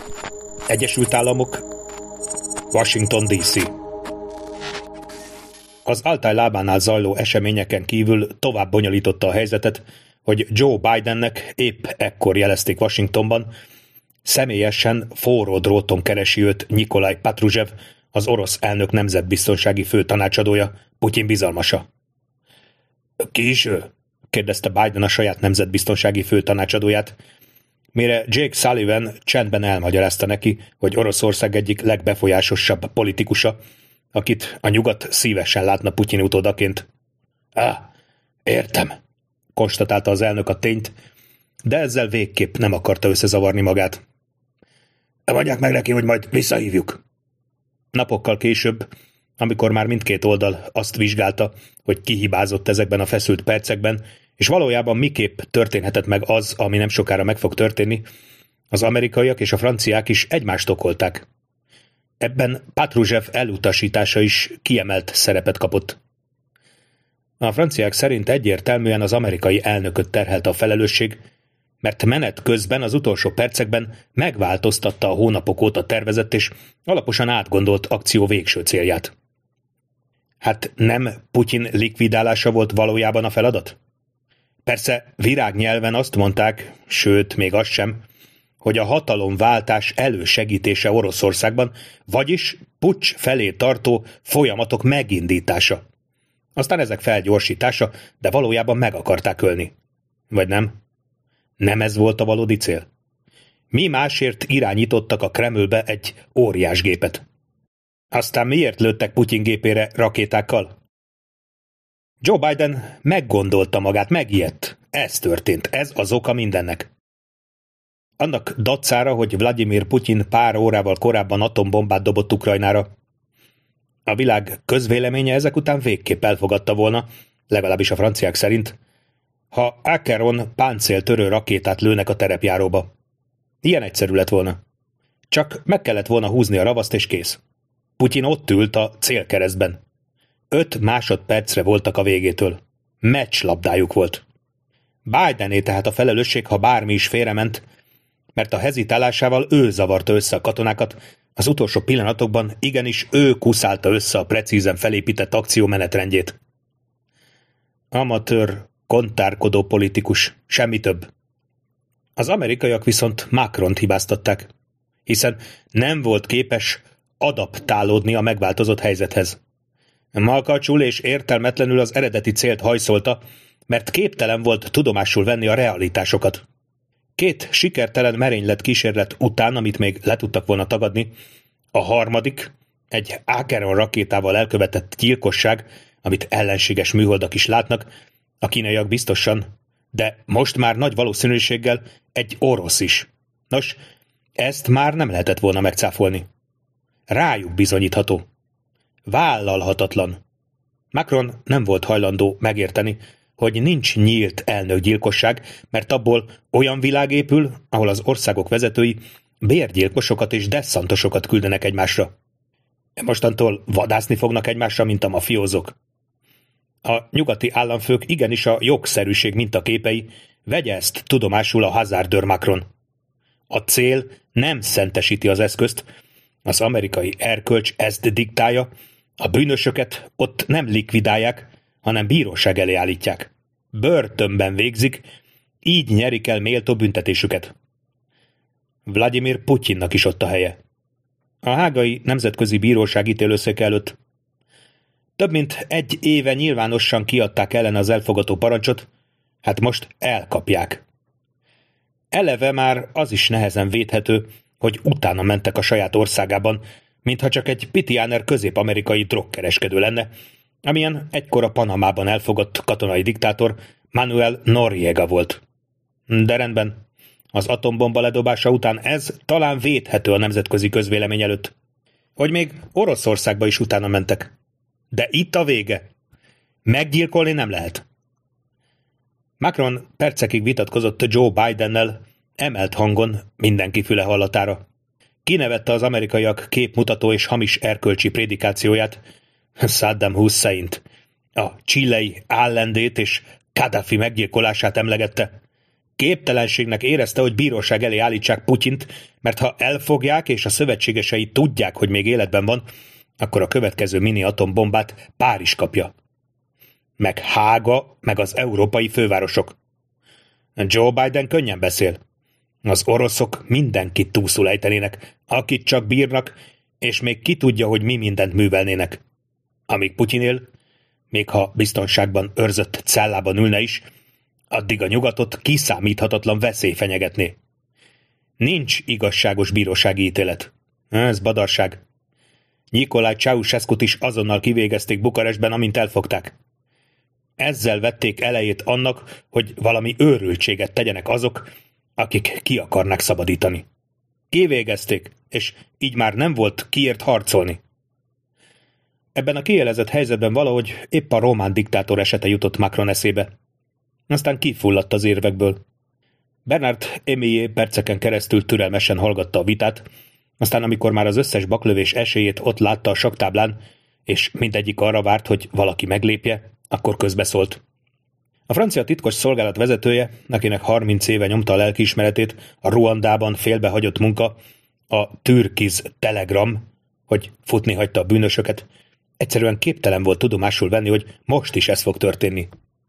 Egyesült Államok, Washington DC. Az Altaj lábánál zajló eseményeken kívül tovább bonyolította a helyzetet, hogy Joe Bidennek épp ekkor jelezték Washingtonban, személyesen forró dróton keresi őt Nyikolaj Patruzsev, az orosz elnök nemzetbiztonsági főtanácsadója, Putyin bizalmasa. Ki is ő? Kérdezte Biden a saját nemzetbiztonsági főtanácsadóját, mire Jake Sullivan csendben elmagyarázta neki, hogy Oroszország egyik legbefolyásosabb politikusa, akit a nyugat szívesen látna Putyin utódaként. Értem, konstatálta az elnök a tényt, de ezzel végképp nem akarta összezavarni magát. Mondják meg neki, hogy majd visszahívjuk. Napokkal később, amikor már mindkét oldal azt vizsgálta, hogy ki hibázott ezekben a feszült percekben, és valójában miképp történhetett meg az, ami nem sokára meg fog történni, az amerikaiak és a franciák is egymást okolták. Ebben Patruzsev elutasítása is kiemelt szerepet kapott. A franciák szerint egyértelműen az amerikai elnököt terhelte a felelősség, mert menet közben az utolsó percekben megváltoztatta a hónapok óta tervezett és alaposan átgondolt akció végső célját. Hát nem Putyin likvidálása volt valójában a feladat? Persze virágnyelven azt mondták, sőt, még az sem, hogy a hatalomváltás elősegítése Oroszországban, vagyis puccs felé tartó folyamatok megindítása. Aztán ezek felgyorsítása, de valójában meg akarták ölni. Vagy nem? Nem ez volt a valódi cél? Mi másért irányítottak a Kremlbe egy óriásgépet? Aztán miért lőttek Putyin gépére rakétákkal? Joe Biden meggondolta magát, megijedt. Ez történt, ez az oka mindennek. Annak dacára, hogy Vladimir Putyin pár órával korábban atombombát dobott Ukrajnára. A világ közvéleménye ezek után végképp elfogadta volna, legalábbis a franciák szerint, ha Acheron páncéltörő rakétát lőnek a terepjáróba. Ilyen egyszerű lett volna. Csak meg kellett volna húzni a ravaszt és kész. Putyin ott ült a célkeresztben. 5 másodpercre voltak a végétől. Meccslabdájuk volt. Bidené tehát a felelősség, ha bármi is félrement, mert a hezitálásával ő zavarta össze a katonákat, az utolsó pillanatokban igenis ő kuszálta össze a precízen felépített akció menetrendjét. Amatőr, kontárkodó politikus, semmi több. Az amerikaiak viszont Macront hibáztatták, hiszen nem volt képes adaptálódni a megváltozott helyzethez. Malkacsul és értelmetlenül az eredeti célt hajszolta, mert képtelen volt tudomásul venni a realitásokat. 2 sikertelen merénylet kísérlet után, amit még le tudtak volna tagadni, a harmadik, egy Acheron rakétával elkövetett gyilkosság, amit ellenséges műholdak is látnak, a kínaiak biztosan, de most már nagy valószínűséggel egy orosz is. Nos, ezt már nem lehetett volna megcáfolni. Rájuk bizonyítható. Vállalhatatlan. Macron nem volt hajlandó megérteni, hogy nincs nyílt elnökgyilkosság, mert abból olyan világ épül, ahol az országok vezetői bérgyilkosokat és desszantosokat küldenek egymásra. Mostantól vadászni fognak egymásra, mint a mafiózok. A nyugati államfők igenis a jogszerűség mintaképei, vegye ezt tudomásul a hazardőr Macron. A cél nem szentesíti az eszközt, az amerikai erkölcs ezt diktálja, a bűnösöket ott nem likvidálják, hanem bíróság elé állítják. Börtönben végzik, így nyerik el méltó büntetésüket. Vladimir Putyinnak is ott a helye. A hágai nemzetközi bíróság ítélőszéke előtt. Több mint 1 éve nyilvánosan kiadták ellen az elfogató parancsot, hát most elkapják. Eleve már az is nehezen védhető, hogy utána mentek a saját országában, mintha csak egy pitiáner közép-amerikai drogkereskedő lenne, amilyen egykor a Panamában elfogott katonai diktátor Manuel Noriega volt. De rendben, az atombomba ledobása után ez talán védhető a nemzetközi közvélemény előtt. Hogy még Oroszországba is utána mentek. De itt a vége. Meggyilkolni nem lehet. Macron percekig vitatkozott Joe Bidennel, emelt hangon, mindenki füle hallatára. Kinevette az amerikaiak képmutató és hamis erkölcsi prédikációját, Saddam Husseint, a chilei állendét és Kadhafi meggyilkolását emlegette. Képtelenségnek érezte, hogy bíróság elé állítsák Putyint, mert ha elfogják és a szövetségesei tudják, hogy még életben van, akkor a következő mini atombombát Párizs kapja. Meg Hága, meg az európai fővárosok. Joe Biden könnyen beszél. Az oroszok mindenkit túlszul ejtenének, akit csak bírnak, és még ki tudja, hogy mi mindent művelnének. Amíg Putyin él, még ha biztonságban őrzött cellában ülne is, addig a nyugatot kiszámíthatatlan veszély fenyegetné. Nincs igazságos bírósági ítélet. Ez badarság. Nyikolaj Ceausescut is azonnal kivégezték Bukarestben, amint elfogták. Ezzel vették elejét annak, hogy valami őrültséget tegyenek azok, akik ki akarnak szabadítani. Kivégezték, és így már nem volt kiért harcolni. Ebben a kielezett helyzetben valahogy épp a román diktátor esete jutott Macron eszébe. Aztán kifulladt az érvekből. Bernard Émilié perceken keresztül türelmesen hallgatta a vitát, aztán amikor már az összes baklövés esélyét ott látta a sakktáblán, és mindegyik arra várt, hogy valaki meglépje, akkor közbeszólt. A francia titkos szolgálat vezetője, akinek 30 éve nyomta a lelkiismeretét a Ruandában félbehagyott munka, a Türkiz Telegram, hogy futni hagyta a bűnösöket, egyszerűen képtelen volt tudomásul venni, hogy most is ez fog történni.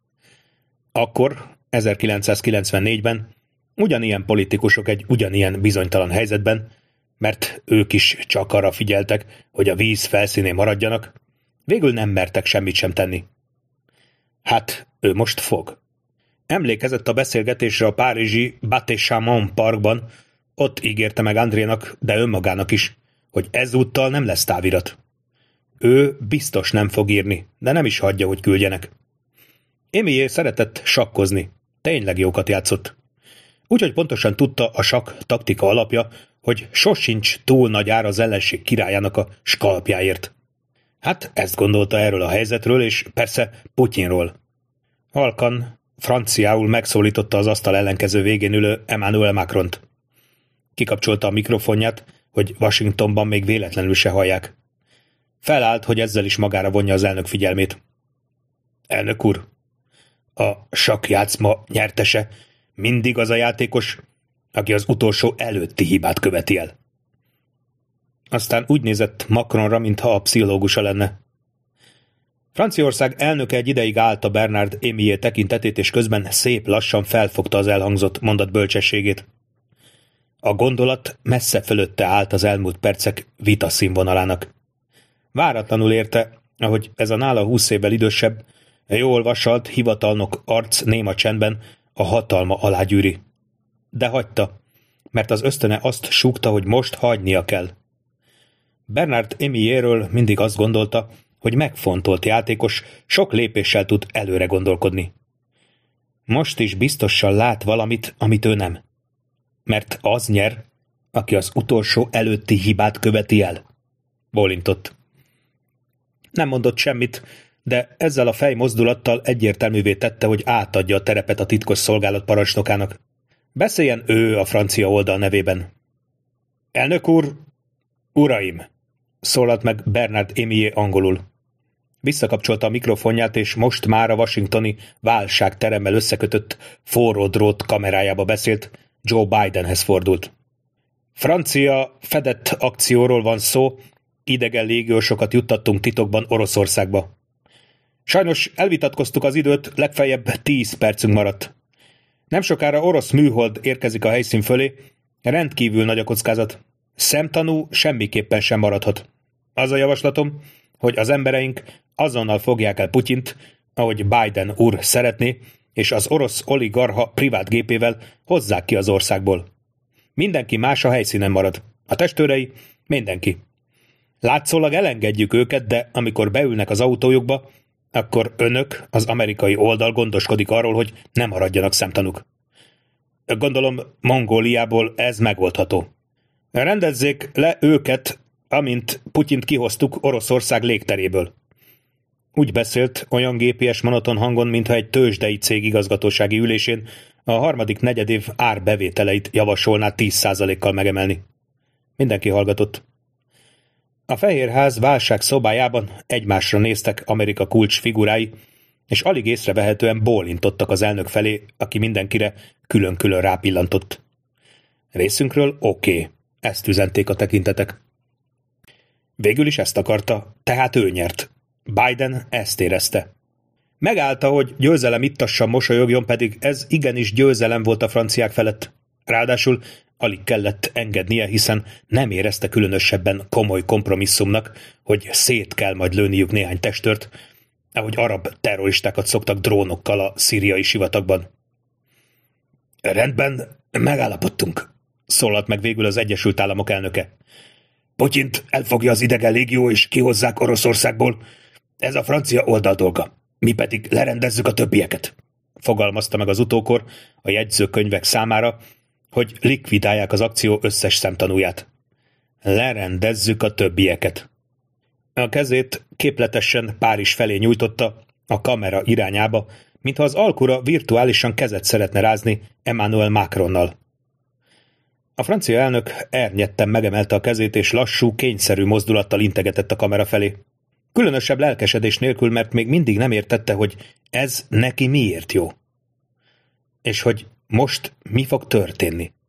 Akkor, 1994-ben ugyanilyen politikusok egy ugyanilyen bizonytalan helyzetben, mert ők is csak arra figyeltek, hogy a víz felszínén maradjanak, végül nem mertek semmit sem tenni. Hát, ő most fog. Emlékezett a beszélgetésre a párizsi Baté-Chamon parkban, ott ígérte meg Andrénak, de önmagának is, hogy ezúttal nem lesz távirat. Ő biztos nem fog írni, de nem is hagyja, hogy küldjenek. Émilié szeretett sakkozni, tényleg jókat játszott. Úgyhogy pontosan tudta a sakk taktika alapja, hogy sosincs túl nagy ár az ellenség királyának a skalpjáért. Hát ezt gondolta erről a helyzetről, és persze Putyinról. Halkan, franciául megszólította az asztal ellenkező végén ülő Emmanuel Macront. Kikapcsolta a mikrofonját, hogy Washingtonban még véletlenül se hallják. Felállt, hogy ezzel is magára vonja az elnök figyelmét. Elnök úr, a sakkjátszma nyertese mindig az a játékos, aki az utolsó előtti hibát követi el. Aztán úgy nézett Macronra, mintha a pszichológusa lenne. Franciaország elnöke egy ideig állta Bernard Émilié tekintetét, és közben szép lassan felfogta az elhangzott mondat bölcsességét. A gondolat messze fölötte állt az elmúlt percek vita színvonalának. Váratlanul érte, ahogy ez a nála 20 évvel idősebb, jól vasalt, hivatalnok arc néma csendben a hatalma alá gyűri. De hagyta, mert az ösztöne azt súgta, hogy most hagynia kell. Bernard Émiliéről mindig azt gondolta, hogy megfontolt játékos, sok lépéssel tud előre gondolkodni. Most is biztosan lát valamit, amit ő nem. Mert az nyer, aki az utolsó előtti hibát követi el. Bólintott. Nem mondott semmit, de ezzel a fejmozdulattal egyértelművé tette, hogy átadja a terepet a titkos szolgálat parancsnokának. Beszéljen ő a francia oldal nevében. Elnök úr, uraim! Szólalt meg Bernard Émilié angolul. Visszakapcsolta a mikrofonját, és most már a washingtoni válságteremmel összekötött forró drót kamerájába beszélt, Joe Bidenhez fordult. Francia fedett akcióról van szó, idegen légiósokat juttattunk titokban Oroszországba. Sajnos elvitatkoztuk az időt, legfeljebb 10 percünk maradt. Nem sokára orosz műhold érkezik a helyszín fölé, rendkívül nagy a kockázat. Szemtanú semmiképpen sem maradhat. Az a javaslatom, hogy az embereink azonnal fogják el Putyint, ahogy Biden úr szeretné, és az orosz oligarcha privát gépével hozzák ki az országból. Mindenki más a helyszínen marad. A testőrei, mindenki. Látszólag elengedjük őket, de amikor beülnek az autójukba, akkor önök, az amerikai oldal gondoskodik arról, hogy ne maradjanak szemtanúk. Gondolom, Mongóliából ez megoldható. Rendezzék le őket, amint Putyint kihoztuk Oroszország légteréből. Úgy beszélt, olyan gépies monoton hangon, mintha egy tőzsdei cég igazgatósági ülésén a harmadik negyedév árbevételeit javasolná 10%-kal megemelni. Mindenki hallgatott. A Fehérház válság szobájában egymásra néztek Amerika kulcs figurái, és alig észrevehetően bólintottak az elnök felé, aki mindenkire külön-külön rápillantott. Részünkről oké, ezt üzenték a tekintetek. Végül is ezt akarta, tehát ő nyert. Biden ezt érezte. Megállta, hogy győzelem ittassan mosolyogjon, pedig ez igenis győzelem volt a franciák felett. Ráadásul alig kellett engednie, hiszen nem érezte különösebben komoly kompromisszumnak, hogy szét kell majd lőniük néhány testőrt, ahogy arab terroristákat szoktak drónokkal a szíriai sivatagban. Rendben, megállapodtunk, szólalt meg végül az Egyesült Államok elnöke. Putyint elfogja az idegen légió és kihozzák Oroszországból. Ez a francia oldal dolga. Mi pedig lerendezzük a többieket, fogalmazta meg az utókor a jegyzőkönyvek számára, hogy likvidálják az akció összes szemtanúját. Lerendezzük a többieket. A kezét képletesen Párizs felé nyújtotta, a kamera irányába, mintha az alkura virtuálisan kezet szeretne rázni Emmanuel Macronnal. A francia elnök ernyetten megemelte a kezét, és lassú, kényszerű mozdulattal integetett a kamera felé. Különösebb lelkesedés nélkül, mert még mindig nem értette, hogy ez neki miért jó. És hogy most mi fog történni.